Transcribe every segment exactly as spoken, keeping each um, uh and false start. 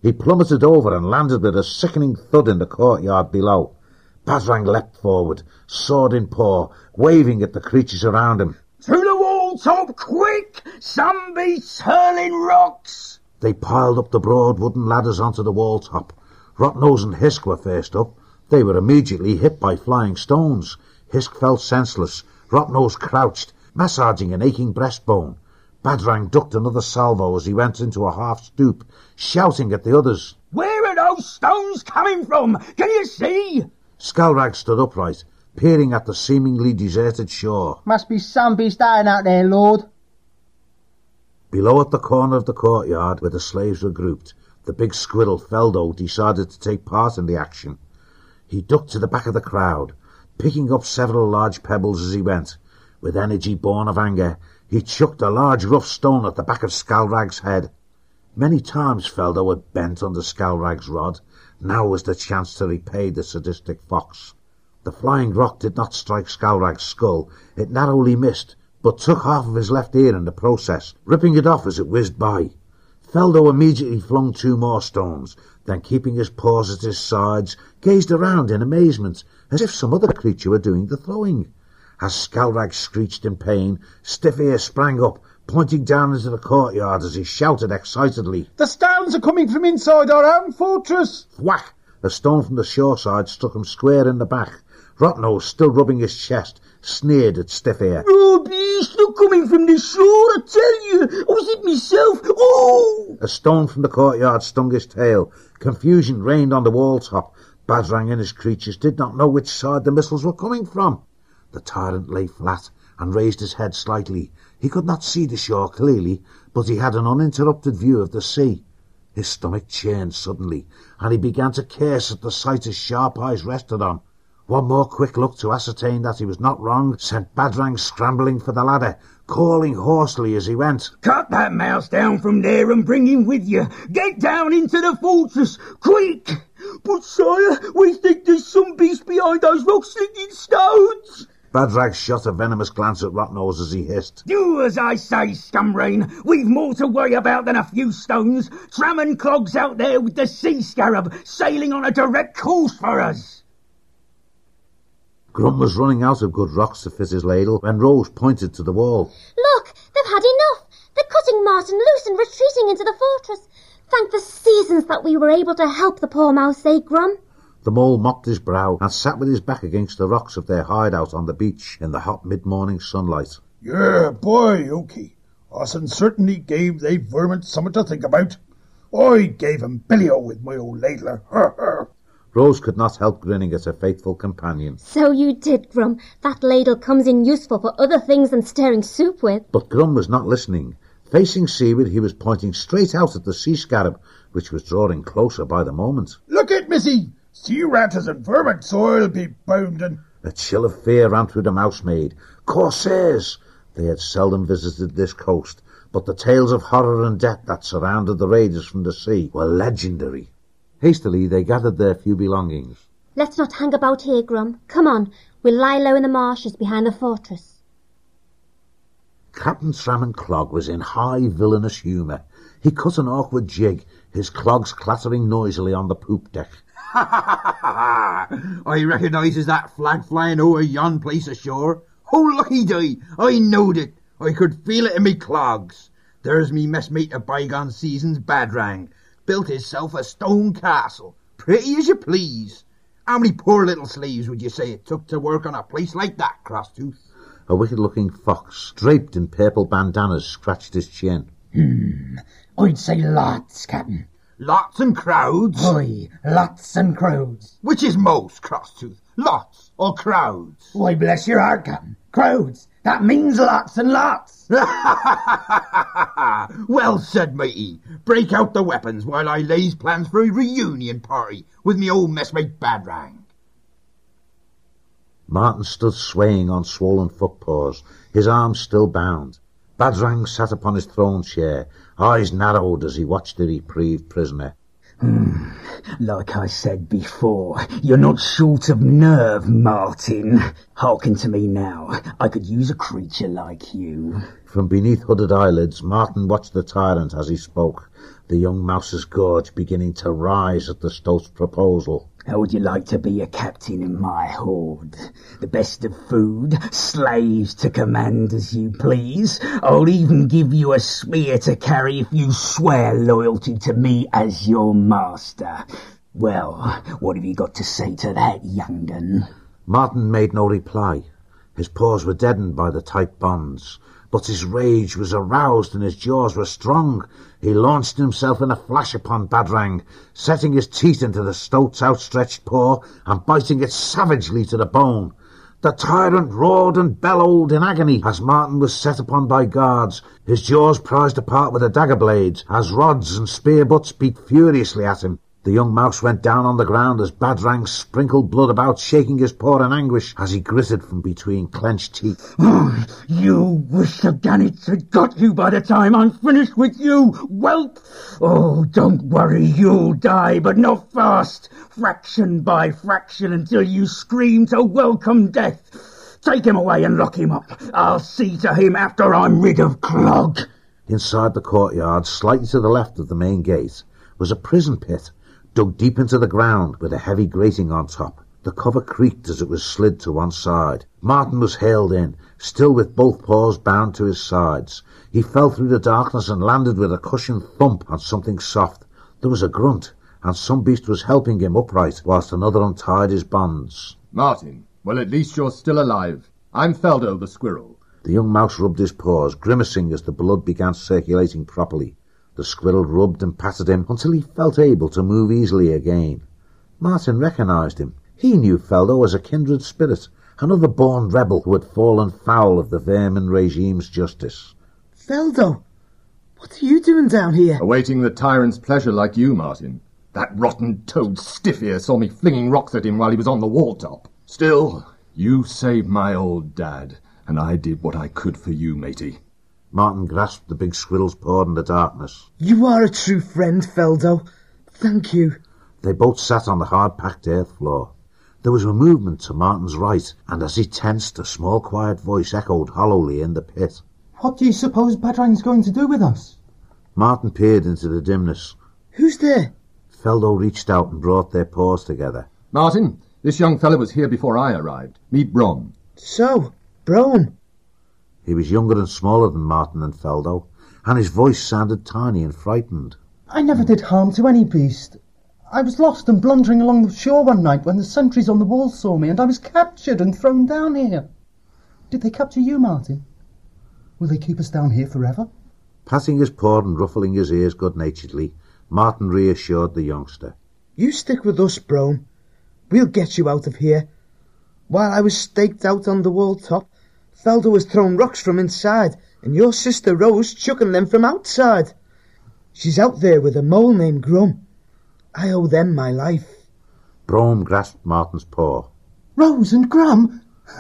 He plummeted over and landed with a sickening thud in the courtyard below. Badrang leapt forward, sword in paw, waving at the creatures around him. To the wall top, quick! Some beasts hurling rocks! They piled up the broad wooden ladders onto the wall top. Rotnose and Hisk were first up. They were immediately hit by flying stones. Hisk fell senseless. Rotnose crouched, massaging an aching breastbone. Badrang ducked another salvo as he went into a half-stoop, shouting at the others. Where are those stones coming from? Can you see? Skalrag stood upright, peering at the seemingly deserted shore. Must be some beast dying out there, Lord. Below at the corner of the courtyard, where the slaves were grouped, the big squirrel Feldo decided to take part in the action. He ducked to the back of the crowd, picking up several large pebbles as he went. With energy born of anger, he chucked a large rough stone at the back of Skalrag's head. Many times Feldo had bent under Skalrag's rod. Now was the chance to repay the sadistic fox. The flying rock did not strike Skalrag's skull. It narrowly missed, but took half of his left ear in the process, ripping it off as it whizzed by. Feldo immediately flung two more stones, then keeping his paws at his sides, gazed around in amazement, as if some other creature were doing the throwing. As Skalrag screeched in pain, Stiff Ear sprang up, pointing down into the courtyard as he shouted excitedly. The stones are coming from inside our own fortress! Whack! A stone from the shoreside struck him square in the back. Rotnose, still rubbing his chest, sneered at Stiff Ear. Oh, beast, they're coming from the shore, I tell you. I was it myself. Oh! A stone from the courtyard stung his tail. Confusion reigned on the wall top. Badrang and his creatures did not know which side the missiles were coming from. The tyrant lay flat and raised his head slightly. He could not see the shore clearly, but he had an uninterrupted view of the sea. His stomach churned suddenly, and he began to curse at the sight his sharp eyes rested on. One more quick look to ascertain that he was not wrong sent Badrang scrambling for the ladder, calling hoarsely as he went. Cut that mouse down from there and bring him with you. Get down into the fortress, quick! But sire, we think there's some beast behind those rock-slinging stones. Badrang shot a venomous glance at Rotnose as he hissed. Do as I say, Scumrain. We've more to worry about than a few stones. Tram Clog's out there with the sea scarab, sailing on a direct course for us. Grum was running out of good rocks to fit his ladle when Rose pointed to the wall. Look, they've had enough. They're cutting Martin loose and retreating into the fortress. Thank the seasons that we were able to help the poor mouse, eh, Grum? The mole mopped his brow and sat with his back against the rocks of their hideout on the beach in the hot mid-morning sunlight. Yeah, boy, Oki. Orson certainly gave they vermin something to think about. I gave him billio with my old ladler. Rose could not help grinning at her faithful companion. So you did, Grum. That ladle comes in useful for other things than stirring soup with. But Grum was not listening. Facing seaward, he was pointing straight out at the sea scarab, which was drawing closer by the moment. Look at Missy! Sea rats and vermin, so I'll be bounden. A chill of fear ran through the mousemaid. Corsairs! They had seldom visited this coast, but the tales of horror and death that surrounded the raiders from the sea were legendary. Hastily they gathered their few belongings. Let's not hang about here, Grum. Come on, we'll lie low in the marshes behind the fortress. Captain Tram Clog was in high villainous humour. He cut an awkward jig, his clogs clattering noisily on the poop deck. I recognises that flag flying over yon place ashore. Oh, lucky day! I knowed it. I could feel it in me clogs. There's me messmate of bygone seasons, Badrang. Built hisself a stone castle, pretty as you please. How many poor little slaves would you say it took to work on a place like that, Crosstooth? A wicked-looking fox, draped in purple bandanas, scratched his chin. Hmm, I'd say lots, Captain. Lots and crowds? Aye, lots and crowds. Which is most, Crosstooth? Lots or crowds? Why, bless your heart, Captain. Crowds. That means lots and lots. Well said, matey. Break out the weapons while I lays plans for a reunion party with me old messmate Badrang. Martin stood swaying on swollen footpaws, his arms still bound. Badrang sat upon his throne chair, eyes narrowed as he watched the reprieved prisoner. Hmm. Like I said before, you're not short of nerve, Martin. Hearken to me now. I could use a creature like you. From beneath hooded eyelids, Martin watched the tyrant as he spoke. the young mouse's gorge beginning to rise at the stoat's proposal. How would you like to be a captain in my horde? The best of food, slaves to command as you please. I'll even give you a spear to carry if you swear loyalty to me as your master. Well, what have you got to say to that, young un? Martin made no reply. His paws were deadened by the tight bonds, but his rage was aroused and his jaws were strong. He launched himself in a flash upon Badrang, setting his teeth into the stoat's outstretched paw and biting it savagely to the bone. The tyrant roared and bellowed in agony as Martin was set upon by guards, his jaws prized apart with the dagger blades, as rods and spear butts beat furiously at him. The young mouse went down on the ground as Badrang sprinkled blood about, shaking his paw in anguish as he gritted from between clenched teeth. Oh, you wish the gannets had got you by the time I'm finished with you, whelp! Oh, don't worry, you'll die, but not fast. Fraction by fraction until you scream to welcome death. Take him away and lock him up. I'll see to him after I'm rid of Clog. Inside the courtyard, slightly to the left of the main gate, was a prison pit, dug deep into the ground with a heavy grating on top. The cover creaked as it was slid to one side. Martin was haled in, still with both paws bound to his sides. He fell through the darkness and landed with a cushioned thump on something soft. There was a grunt, and some beast was helping him upright, whilst another untied his bonds. Martin, well, at least you're still alive. I'm Feldo the squirrel. The young mouse rubbed his paws, grimacing as the blood began circulating properly. The squirrel rubbed and patted him until he felt able to move easily again. Martin recognised him. He knew Feldo as a kindred spirit, another born rebel who had fallen foul of the vermin regime's justice. Feldo, what are you doing down here? Awaiting the tyrant's pleasure like you, Martin. That rotten toad Stiffier saw me flinging rocks at him while he was on the wall top. Still, you saved my old dad, and I did what I could for you, matey. Martin grasped the big squirrel's paw in the darkness. You are a true friend, Feldo. Thank you. They both sat on the hard-packed earth floor. There was a movement to Martin's right, and as he tensed, a small quiet voice echoed hollowly in the pit. What do you suppose Badrang's going to do with us? Martin peered into the dimness. Who's there? Feldo reached out and brought their paws together. Martin, this young fellow was here before I arrived. Meet Brom. So, Brom. He was younger and smaller than Martin and Feldo, and his voice sounded tiny and frightened. I never did harm to any beast. I was lost and blundering along the shore one night when the sentries on the wall saw me, and I was captured and thrown down here. Did they capture you, Martin? Will they keep us down here forever? Patting his paw and ruffling his ears good-naturedly, Martin reassured the youngster. You stick with us, Brom. We'll get you out of here. While I was staked out on the wall top, Feldo was throwing rocks from inside, and your sister Rose chucking them from outside. She's out there with a mole named Grum. I owe them my life. Brom grasped Martin's paw. Rose and Grum?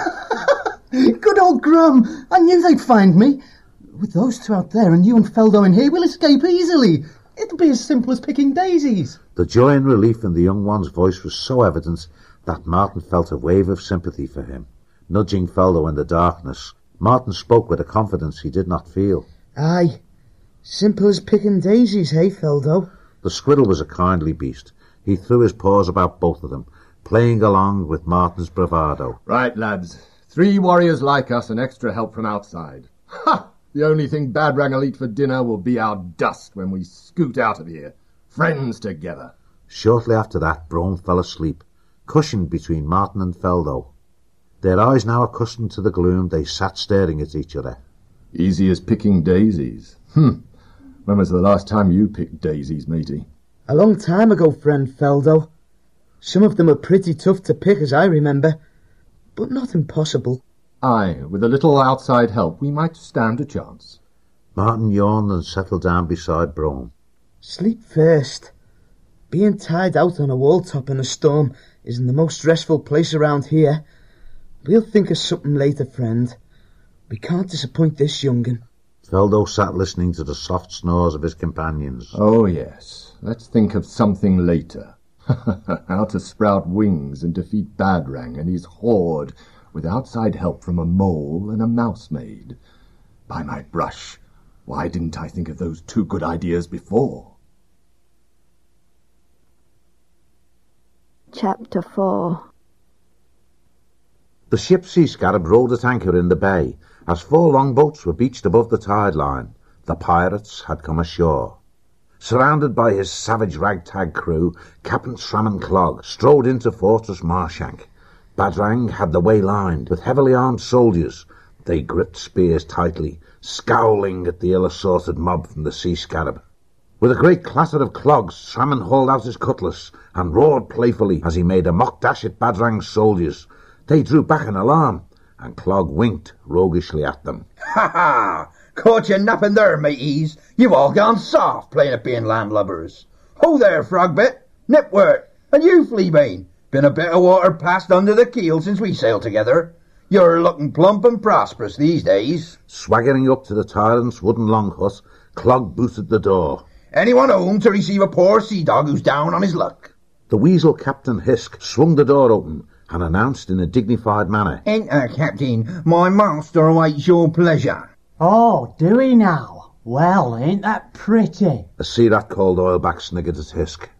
Good old Grum! I knew they'd find me. With those two out there and you and Feldo in here, we'll escape easily. It'll be as simple as picking daisies. The joy and relief in the young one's voice was so evident that Martin felt a wave of sympathy for him. Nudging Feldo in the darkness, Martin spoke with a confidence he did not feel. Aye, simple as picking daisies, hey, Feldo? The squirrel was a kindly beast. He threw his paws about both of them, playing along with Martin's bravado. Right, lads. Three warriors like us and extra help from outside. Ha! The only thing Badrang will eat for dinner will be our dust when we scoot out of here. Friends together. Shortly after that, Brom fell asleep, cushioned between Martin and Feldo. Their eyes now accustomed to the gloom, they sat staring at each other. Easy as picking daisies. Hmm. When was the last time you picked daisies, matey? A long time ago, friend Feldo. Some of them were pretty tough to pick, as I remember, but not impossible. Aye, with a little outside help, we might stand a chance. Martin yawned and settled down beside Brom. Sleep first. Being tied out on a wall top in a storm isn't the most restful place around here. We'll think of something later, friend. We can't disappoint this young'un. Feldo sat listening to the soft snores of his companions. Oh, yes. Let's think of something later. How to sprout wings and defeat Badrang and his horde with outside help from a mole and a mousemaid. By my brush, why didn't I think of those two good ideas before? Chapter four. The ship Sea Scarab rode at anchor in the bay as four longboats were beached above the tide line. The pirates had come ashore. Surrounded by his savage ragtag crew, Captain Sramman Clog strode into Fortress Marshank. Badrang had the way lined with heavily armed soldiers. They gripped spears tightly, scowling at the ill-assorted mob from the Sea Scarab. With a great clatter of clogs, Sramman hauled out his cutlass and roared playfully as he made a mock dash at Badrang's soldiers. They drew back in alarm, and Clog winked roguishly at them. Ha ha! Caught you napping there, mateys. You've all gone soft playing at being landlubbers. Ho there, Frogbit, Nipwort, and you, Fleabane. Been a bit of water passed under the keel since we sailed together. You're looking plump and prosperous these days. Swaggering up to the tyrant's wooden long hut, Clog booted the door. Anyone home to receive a poor sea dog who's down on his luck? The weasel Captain Hisk swung the door open and announced in a dignified manner, Enter, Captain. My master awaits your pleasure. Oh, do he now? Well, ain't that pretty? A sea rat called Oilback sniggered at Hisk.